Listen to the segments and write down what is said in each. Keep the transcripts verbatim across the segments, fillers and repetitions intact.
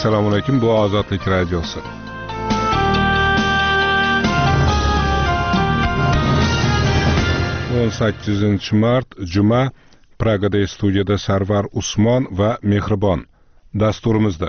Assalomu alaykum, bu Ozodlik radiosi. o'n sakkizinchi mart juma, Pragada studiyada Sarvar Usmon va Mehribon. Dasturimizda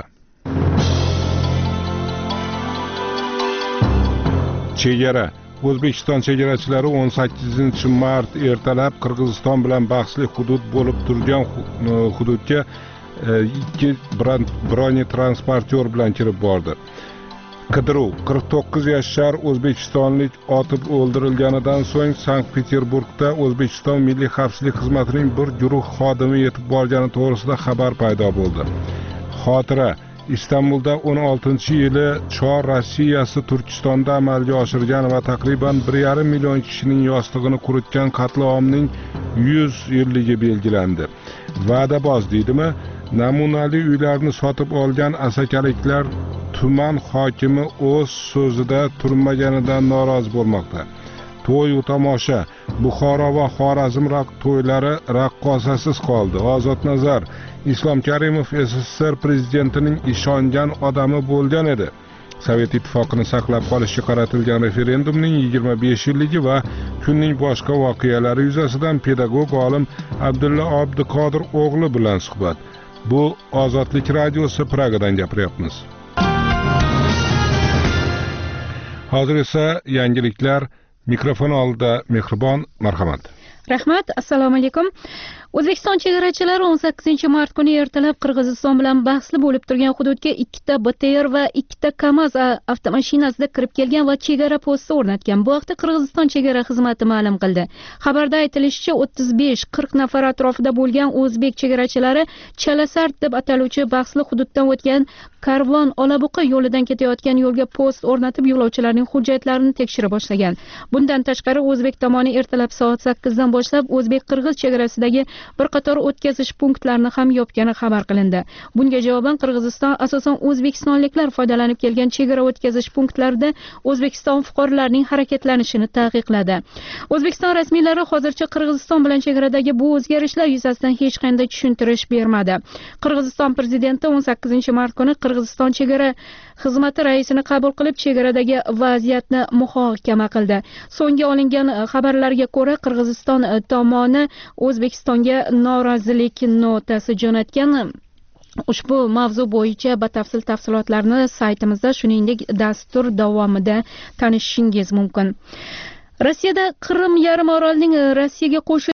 chegara. O'zbekiston chegarachilari o'n sakkizinchi mart ertalab Qirg'iziston bilan bahsli hudud bo'lib turgan hududga ikki bronetransportyor bilan kirib bordi. Qidiruv. qirq to'qqiz yashar o'zbekistonlik otib o'ldirilganidan so'ng Sankt-Peterburgda O'zbekiston Milliy xavfsizlik xizmatining bir guruh xodimi yetib borgani to'g'risida xabar paydo bo'ldi. Xotira. Istanbulda o'n oltinchi yili Chor Rossiyasi Turkistonda amalga oshirgan va taqriban bir yarim million kishining yostig'ini quritgan qatliamning yuz yilligi belgilandi. Va'daboz deydimi? Namunali uylarni sotib olgan asakaliklar tuman hokimi o'z so'zida turmaganidan norozi bo'lmoqda. To'y va tomosha. Buxoro va Xorazm to'ylari raqqosasiz qoldi. Ozodnazar. Islom Karimov SSSR prezidentining ishongan odami bo'lgan edi. Sovet ittifoqini saqlab qolishga qaratilgan referendumning yigirma besh yilligi va kunning boshqa voqealari yuzasidan pedagog olim Abdulla Abduqodir o'g'li bilan suhbat. Bu Ozodlik radiosi, Pragadan gapiryapmiz. Hozir esa yangiliklar. Mikrofon oldida Mehribon, marhamat. Rahmat, assalomu alaykum. O'zbekiston chegarachilari o'n sakkizinchi mart kuni ertalab Qirg'iziston bilan bahsli bo'lib turgan hududga ikkita B T R va ikkita KAMAZ avtomashinasida kirib kelgan va chegara posti o'rnatgan. Bu haqda Qirg'iziston chegara xizmati ma'lum qildi. Xabarda aytilishicha, o'ttiz besh qirq nafar atrofida bo'lgan o'zbek chegarachilari Chalasart deb ataluvchi bahsli hududdan o'tgan Karvon Olabuqa yo'lidan ketayotgan yo'lga post o'rnatib, yo'lovchilarning hujjatlarini tekshira boshlagan. Bundan tashqari, o'zbek tomoni ertalab soat sakkizdan boshlab o'zbek-qirg'iz chegarasidagi bir qator o'tkazish punktlarini ham yopgani xabar qilindi. Bunga javoban Qirg'iziston asosan o'zbekistonliklar foydalanib kelgan chegara o'tkazish punktlarida O'zbekiston fuqarolarining harakatlanishini taqiqladi. O'zbekiston rasmiylari hozircha Qirg'iziston bilan chegaradagi bu o'zgarishlar yuzasidan hech qanday tushuntirish bermadi. Qirg'iziston prezidenti o'n sakkizinchi mart kuni Qirg'iziston chegara xizmati raisini qabul qilib, chegaradagi vaziyatni muhokama qildi. So'nggi olingan xabarlarga ko'ra, Qirg'iziston tomoni O'zbekistonga norozilik notasi jo'natgan. Ushbu mavzu bo'yicha batafsil tafsilotlarni saytimizda, shuningdek dastur davomida tanishishingiz mumkin. Rossiyada Qrim yarim orolining Rossiyaga qo'shib